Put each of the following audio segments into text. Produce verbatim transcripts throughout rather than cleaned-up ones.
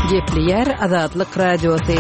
Gepli yer Azadlyk radiosu.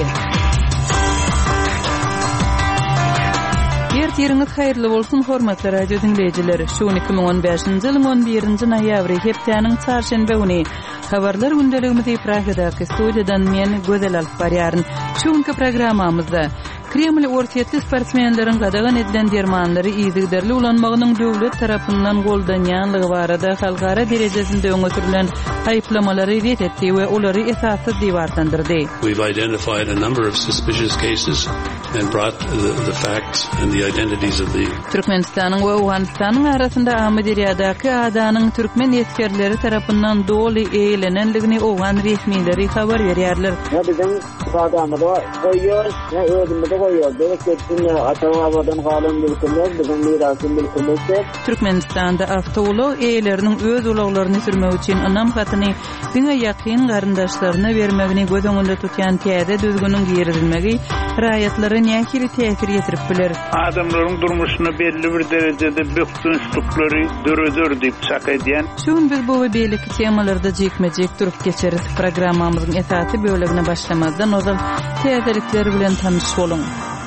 Ýertiriňiz haýyrly bolsun hormatly radio dinleýijileri. Şu iki ming on beşinji ýylyň on birinji noýabry hepdeniň çarşembe güni habarlar gündeligimizi ýetirýärdi. Studiýadan men Gözel alyp barýaryn. Şuňky programmamyzda Kreml ortatly sportsmenleriň gadagan edilen dermanlary ýygyderli ulanmagynyň döwlet tarapyndan goldanýanlygy barada halkara derejesinde öňe sürülen aýyplamалary ret etdi we olary esassyz diýip artandyrdy. We've identified a number of suspicious cases and brought the, the facts and the identities of the Türkmenistanyň we Awganystanyň arasynda Amederiýadaky adanyň türkmen ýetkerleri tarapyndan doly eýlenenligini Awgan resmileri habar berýärler. Bizim adamda goýýar, özümizde goýýar. Bereketini atawadan galan bilýär, bizim mirasy bilýär. Türkmenistanda awtolog eýleriniň öz ulaglaryny sürmek üçin anam hatyny diňe ýakyn garyndaşlaryna bermegini göz öňünde tutýan täze düzgünüň giýerilmegi raýatlary nähili täsir ýetirip biler. Adamlaryň durmuşyna belli bir derejede bökdünçlükleri döredir diýip şaka edýän. Şuň biz bu we beýleki temalarda jekmejek durup geçeriz. Programmamyzyň esasy bölegine başlamazdan ozal täzelikleri bilen tanyş bolun.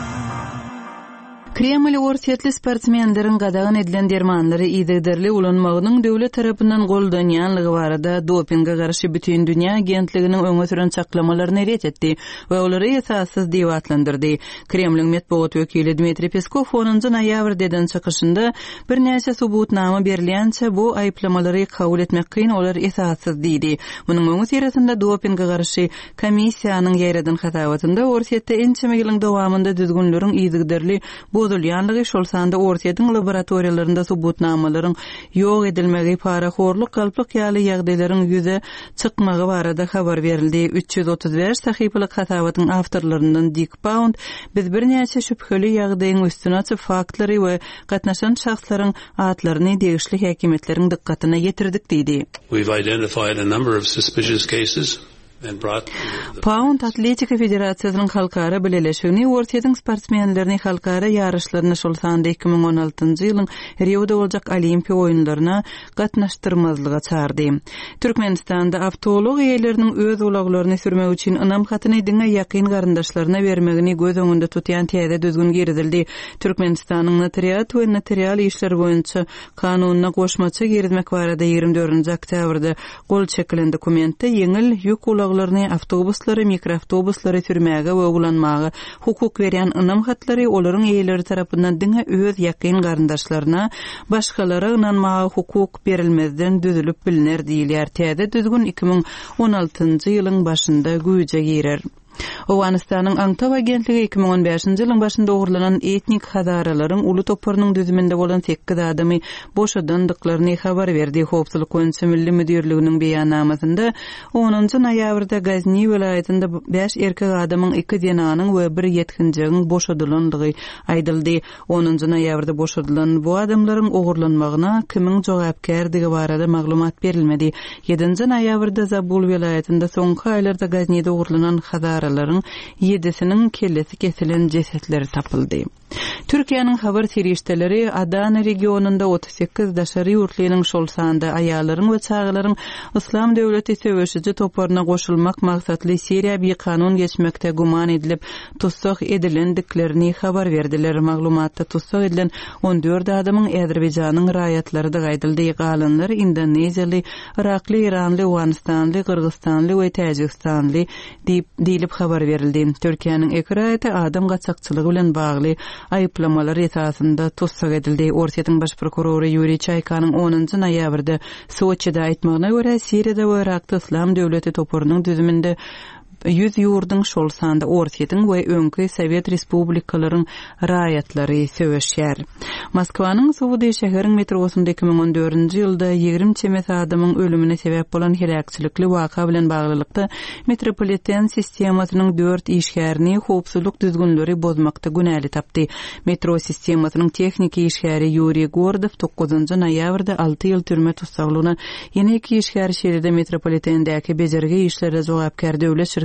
Kreml ortatly sportsmenleriň gadagan edilen dermanlary ýygyderli ulanmagynyň döwlet tarapyndan goldanýanlygy barada dopingga garşy bütün dünýä agentliginiň öňe süren çaklamalaryny ret etdi we olary esassyz diýip atlandyrdy. Kremliň medeniýet wekili Dmitri Peskov onuncu noýabr deden çykyşynda bir näçe subutnama berilýänçe bu aýyplamалary kabul etmek kyn, olar esassyz diýdi. Munyň öňe sürýärinde dopingga garşy komissiýanyň ýaýradan hatawatynda ortatda ençeme ýylyň dowamında düzgünleriň ýygyderli bozulýanlygy şolsanda ortaýatyň laboratoriýalarynda subutnamalaryň ýok edilmegi paraxorluk galplyk ýaly ýagdaýlaryň ýüze çykmagy barada habar berildi. üç ýüz otuz beş sahypalyk hatawatyň awtorlaryndan Dick Pound biz bir näçe şüpheli ýagdaýyň üstüne çyk faktlary we gatnaşan şahslaryň atlaryny degişli häkimetleriň dikkatyna ýetirdik diýdi. We've identified a number of suspicious cases and brought Pound Atletika Federasiýasynyň halkara bileşigini ortaýatyň sportsmenlerini halkara ýarışlaryna şolsanda iki ming on altynjy ýylyň Rio'da boljak Olimpiýa oýunlaryna gatnaşdyrmazlyga çağırdy. Türkmenistanda awtolog eýleriniň öz ulaglaryny sürmek üçin anam hatyny diňe ýakyn garyndaşlaryna bermegini göz öňünde tutýan täze düzgün girizildi. Türkmenistanyň notariat we notarial işler boýunça kanunyna goşmaça girizmek barada ýygrimi dördünji oktýabrda gol çekilen dokumentde ýeňil ýük ulaglaryny awtobuslary, mikroawtobuslary sürmäge we ulanmagy hukuk berýän anam hatlary olaryň eýleri tarapyndan diňe öz ýakyn garyndaşlaryna başgalara ynanmagy hukuk berilmezden düzülüp bilinär diýilýär. Täze düzgün iki ming on altynjy ýylyň başynda güýje girer. Awganystanyň Aňtaw agentligi iki ming on beşinji ýylyň başynda ogurlanan etnik hazaralaryň uly toparynyň düzüminde bolan sekiz adamy boşadandyklaryny habar berdi. Howpsuzlyk boýunça milli müdürliginiň beýannamasynda onuncu noýabrda Gazny welaýatynda beş erkek adamyň iki denanyň we bir ýetkinjigiň boşadylandygy aýdyldy. onuncu noýabrda boşadylan bu adamlaryň ogurlanmagyna kimiň jogapkärligi barada maglumat berilmedi. ýedinji noýabrda Zabul welaýatynda soňky aýlarda Gaznyda ogurlanan hazara laryň ýedisiniň kellesi kesilen jesetleri tapyldy. Türkiýanyň habar serişdeleri Adana regionunda otuz sekiz daşary ýurtlynyň şolsanda aýallaryň we çagalaryň Islam döwleti söwüşiji toparyna goşulmak maksatly Siriýa bir kanun geçmekde guman edilip tutsak edilendiklerini habar berdiler. Maglumatda tutsak edilen on dört adamyň Azerbaýjanyň raýatlary da gaýdyldy. Galanlar Indoneziýaly, Irakly, Iranly, Awganistanly, Kyrgyzstanly we Täjikistanly diýip habar berildi. Türkiýanyň iki raýaty adam gaçakçylygy bilen bagly aýyplamalar esasında tutsak edildi. Ortaýatyň baş prokurory Yuriy Çaykanyň onuncu noýabrda Soçida aýtmagyna görä Siriýada we Irakda Islam döwleti toparynyň düzüminde yüz ýurdun şolsanda ortaýatyň we öňkü Sowet respublikalaryň raýatlary söwüşýär. Moskwanyň Suwdy şäheriň metrosunda iki ming on dördünji ýylda ýigrim çemet adamyň ölümine sebäp bolan helakçylykly waka bilen baglylykda metropoliten sistemasynyň dört işgärini howpsuzlyk düzgünleri bozmakda günäli tapdy. Metro sistemasynyň tehnik işgäri Yuriy Gordow dokuzuncu noýabrda alty ýyl türme tutsaglygyna ýene iki işgäri şeýerde metropolitendäki bejerge işlere jogapkär döwlet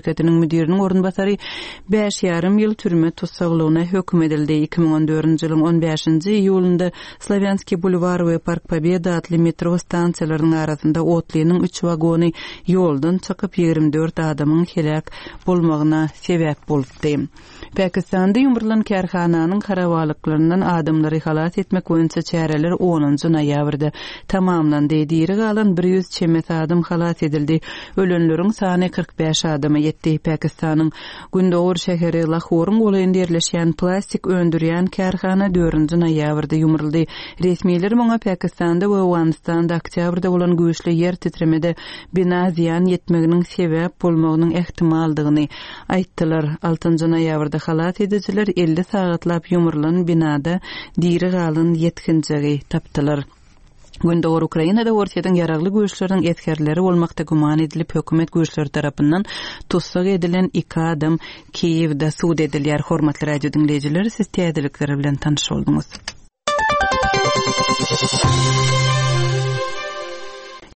şirketiniň müdiriniň orunbasary beş ýarym ýyl türme tutsaglygyna hökm edildi. iki ming on dördünji ýylyň on beşinji iýulynda Slavianski bulvar we Park Pobeda adly metro stansiýalarynyň arasynda otlynyň üç wagony ýoldan çykyp ýigirmi dört adamyň helak bolmagyna sebäp bolupdy. Pakistanda ýumurlan kärhananyň harawalyklарyndan adamlary halat etmek boýunça çäreler onunji noýabrda tamamlandy. Diýeri galan bir ýüz çemet adam halat edildi. Ölenleriň sany kırk beş adama ýetdi. Pakistanyň Gundogur şäheri Lahorun golayynda ýerleşýän plastik öndürýän kärhana dördünji noýabrda ýumurldy. Resmiler muňa Pakistanda we Awganistanda oktýabrda bolan güýçli ýer titremede bina ziýan ýetmeginiň sebäp bolmagynyň ähtimaldygyny aýtdylar. altynjy noýabrda halat edijiler elli sagatlap ýumurlan binada diýeri galan ýetkinjigi tapdylar. Gündogur Ukrainada ortadan yaragly güýçleriň etkerleri bolmakda guman edilip hökümet güýçleri tarapyndan tutsak edilen iki adam Kiýewde suud edilýär. Hormatly radio dinleýijiler, siz täzelikleri bilen tanyş boldunuz.